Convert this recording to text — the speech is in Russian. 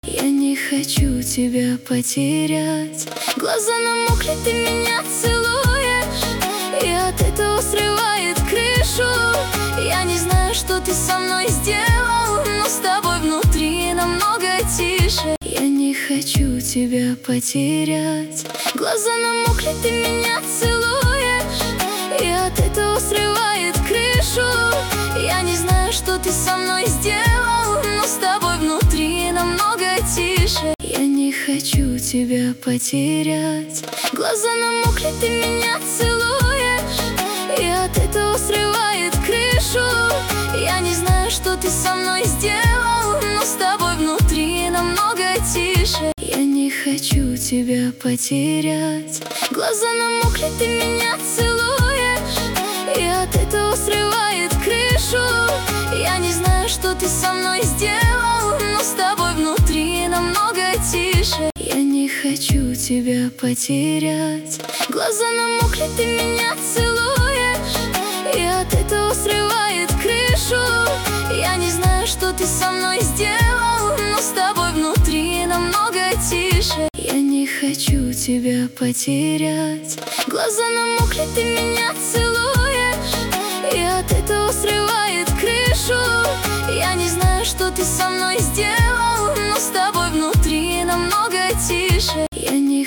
Я не хочу тебя потерять. Глаза намокли, ты меня целуешь, и от этого срывает крышу. Я не знаю, что ты со мной сделал, но с тобой внутри намного тише. Я не хочу тебя потерять. Глаза намокли, ты меня целуешь, и от этого срывает крышу. Я не знаю, что ты со мной сделал, но с тобой внутри намного тише. Я не хочу тебя потерять. Глаза намокли, ты меня целуешь, и от этого срывает крышу. Я не знаю, что ты со мной сделал, но с тобой внутри намного тише. Я не хочу тебя потерять. Глаза намокли, ты меня целуешь, и от этого срывает крышу. Я не знаю, что ты со мной сделал, но с тобой внутри намного тише. Я не хочу тебя потерять. Глаза намокли, ты меня целуешь, и от этого срывает крышу. Я не знаю, что ты со мной сделал, но с тобой внутри намного тише. Я не хочу тебя потерять. Глаза намокли, ты меня целуешь, и от этого срывает крышу. Я не знаю, что ты со мной сделал, но с тобой внутри намного тише. Я не